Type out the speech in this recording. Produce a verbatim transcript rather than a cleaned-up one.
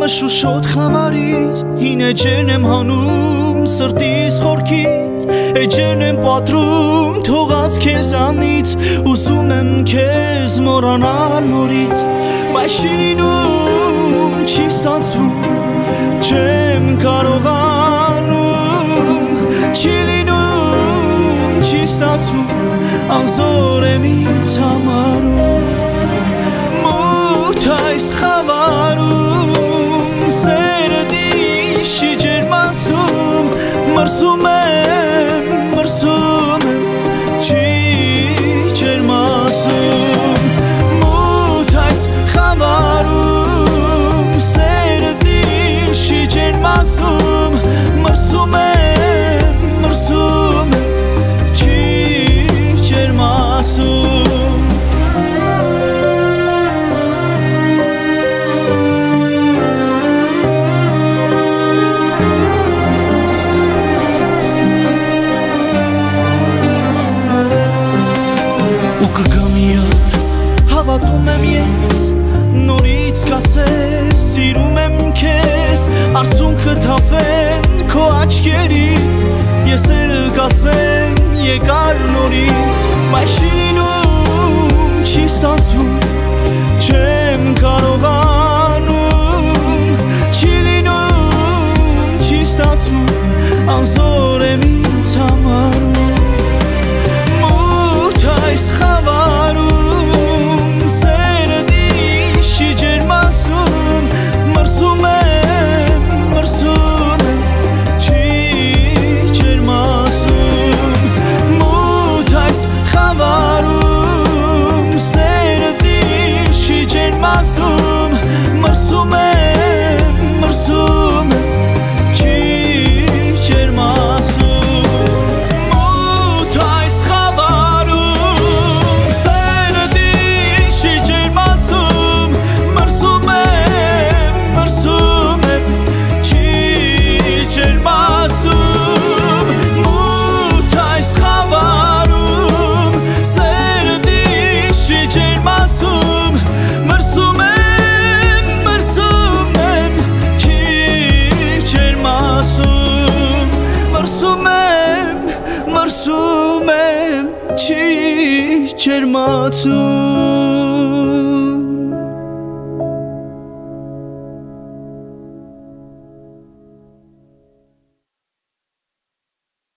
Ողջ ու շոտ խավարից Հինե ջերն եմ հանում սրտիս խորքից Էջերն եմ պատրում թողած քեզանից Ուզում եմ քեզ մոռանալ նորից Բայց չի լինում, չի ստացվում Չեմ կարողանում Չի լինում, չի ստացվում Անզոր եմ ինձ համարում Մութ այս խավարում Սերդիս չի ջերմացում Մրսում եմ, մրսում եմ Չի ջերմացում Մութ այս խավարում Սերդիս չի ջերմացում Մրսում եմ, մրսում եմ Չի ջերմացում Հավատում եմ ես, նորից կասես, սիրում եմ քեզ Արցունքը թափեն քո աչքերից Ես էլ կասեմ եկար նորից Բայց չի լինում, չի ստացվում Չեմ կարողանում Չի լինում, չի ստացվում Անզոր եմ ինձ համարում Մութ այս խավարում Մրսում եմ, մրսում եմ, չի ջերմացում Մութ այս խավարում, սերդիս չի ջերմացում Մրսում եմ, մրսում եմ, չի ջերմացում Մութ այս խավարում, սերդիս չի ջերմացում Մրսում եմ Մրսում եմ, մրսում եմ, չի ջերմացում